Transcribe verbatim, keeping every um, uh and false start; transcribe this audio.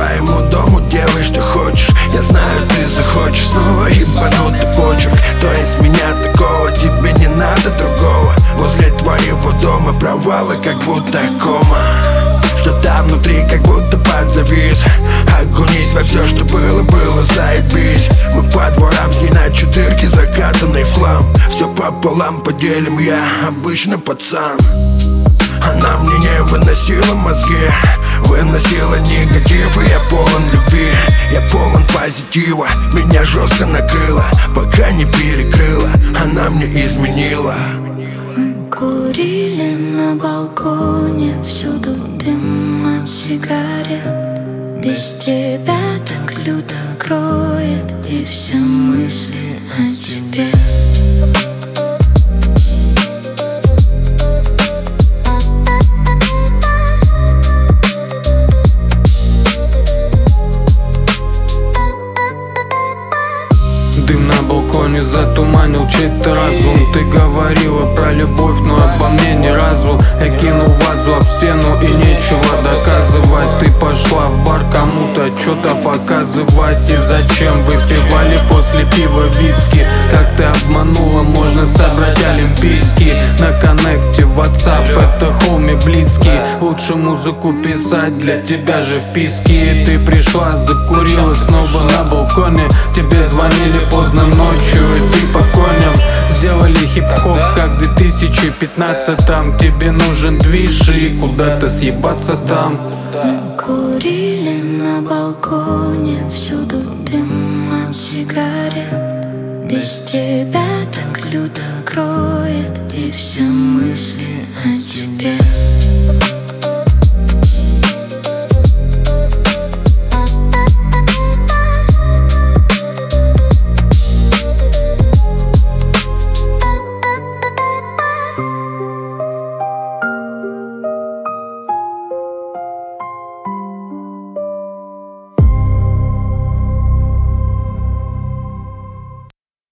твоему дому, делай что хочешь. Я знаю, ты захочешь снова ебанутый почерк. То есть меня такого, тебе не надо другого. Возле твоего дома провалы, как будто кома. Что там внутри, как будто подзавис. Окунись во все, что было, было заебись. Мы по дворам с ней на четырке, закатанный в хлам. Все пополам поделим, я обычный пацан. Она мне не выносила мозги, выносила негатив, и я полон любви. Я полон позитива, меня жестко накрыло, пока не перекрыла, она мне изменила. Мы курили на балконе, всюду дым от сигарет. Без тебя так люто кроет, и все мысли о тебе. Дым на балконе затуманил чей-то разум. Ты говорила про любовь, но обо мне ни разу. Я кинул вазу об стену и нечего доказывать. Ты пошла в бар кому-то что-то показывать. И зачем выпивали после пива виски? Как ты обманула, можно собрать олимпийский. На коннекте WhatsApp, это хоми близкий. Лучше музыку писать, для тебя же вписки. Ты пришла, закурила снова на балконе. Тебе звонили поздно ночью, и ты по коням. Сделали хип-хоп, как в две тысячи пятнадцатом. Тебе нужен движ и куда-то съебаться там. Мы курили на балконе, всюду дым от сигарет. Без тебя так люто кроет, и все мысли о тебе.